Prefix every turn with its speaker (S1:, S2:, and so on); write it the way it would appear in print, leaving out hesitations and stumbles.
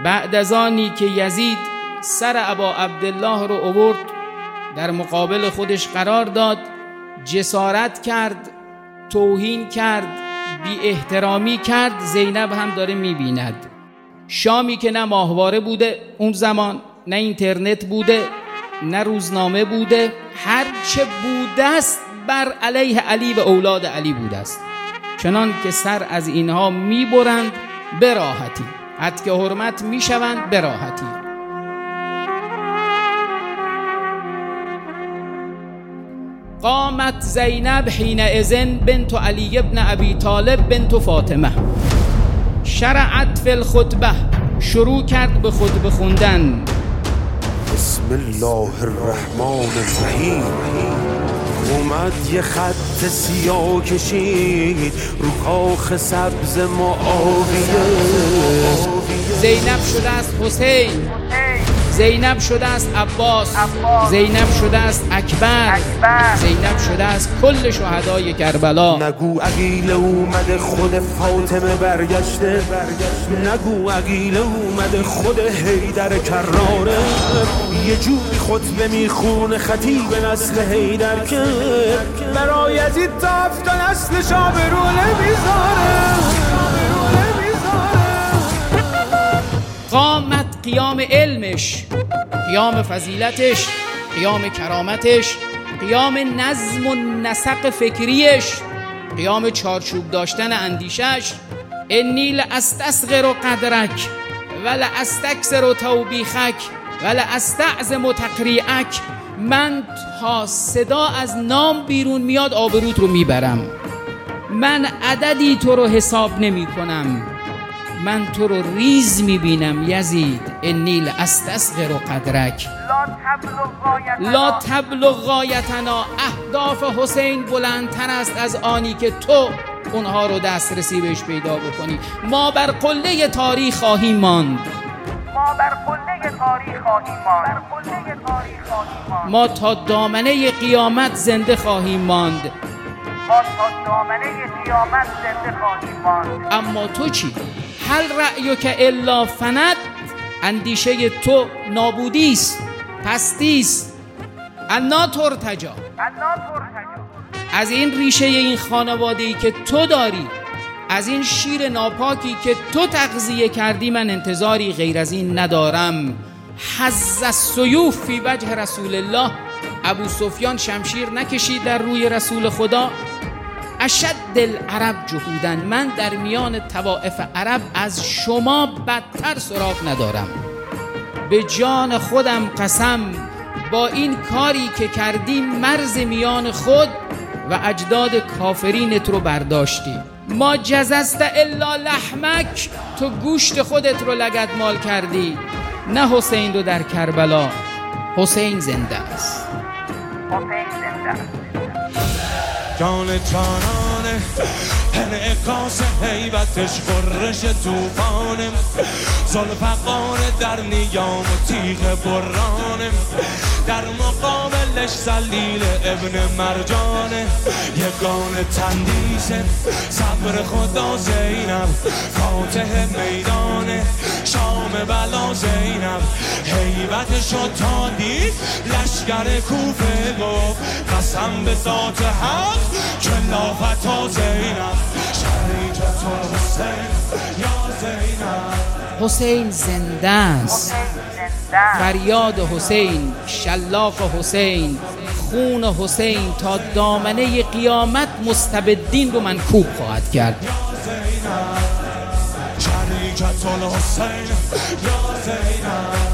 S1: بعد از آنی که یزید سر ابا عبدالله رو آورد در مقابل خودش قرار داد، جسارت کرد، توهین کرد، بی احترامی کرد، زینب هم داره میبیند. شامی که نه ماهواره بوده اون زمان، نه اینترنت بوده، نه روزنامه بوده، هر چه بوده است بر علیه علی و اولاد علی بوده است، چنان که سر از اینها میبرند به راحتی، حد که حرمت میشوند به راحتی. قامت زینب حینئذ بنت علی ابن ابی طالب بنت فاطمه، شرعت فی الخطبه، شروع کرد به خطبه خوندن.
S2: بسم الله الرحمن الرحیم. اومد یه خط سیاه کشید رو کاخ سبز معاویه.
S1: زینب شده است حسین، زینب شده است عباس، زینب شده است اکبر، زینب شده است کل شهدای کربلا.
S2: نگو عقیل اومده خود فاطمه برگشته، نگو عقیل اومده خود حیدر کراره. یه جوری خطبه میخونه خطیب نسل حیدر که برای یزید تا هفت نسلش آبرو نمیذاره.
S1: قامت قیام علمش، قیام فضیلتش، قیام کرامتش، قیام نظم و نسق فکریش، قیام چارچوب داشتن اندیشش. انی لاستصغر قدرک ولاستکثر توبیخک ولاستعظم تقریعک. من تا صدا از نام بیرون میاد آبروت رو میبرم، من عددی تو رو حساب نمی کنم، من تو رو ریز میبینم یزید. انی لاستصغر قدرک لا تبلغ غایتنا. اهداف حسین بلندتر است از آنی که تو اونها رو دسترسی بهش پیدا بکنی. ما بر قله تاریخ خواهیم ماند، ما تا دامنه قیامت زنده خواهیم ماند، اما تو چی؟ هل رأیک الا فند. اندیشه تو نابودی است، پستی است. انا ترتجا. از این ریشه این خانواده‌ای که تو داری، از این شیر ناپاکی که تو تغذیه کردی، من انتظاری غیر از این ندارم. حظ السیوف فی وجه رسول الله. ابو سفیان شمشیر نکشید در روی رسول خدا. اشد العرب جهودن. من در میان طوائف عرب از شما بدتر سراغ ندارم. به جان خودم قسم، با این کاری که کردی مرز میان خود و اجداد کافرینت رو برداشتی. ما جزست الا لحمک. تو گوشت خودت رو لگدمال کردی، نه حسین رو در کربلا. حسین زنده است.
S3: جان جانانه انعکاس حیبتش خورش توفانه، زلفقانه در نیام و تیغ برانه، در مقابلش زلیل ابن مرجانه. یگان تندیسه صبر خدا زینب، فاتح میدانه شام بلا زینب. حیبتشو تا دید لشگر کوفه گفت قسم به ذات حق که لافتا زینب. شریکت الحسین یا زینب.
S1: حسین زنده است. فریاد حسین، شلاق حسین، خون حسین تا دامنه قیامت مستبدین رو منکوب خواهد کرد.
S3: شریکت الحسین یا زینب.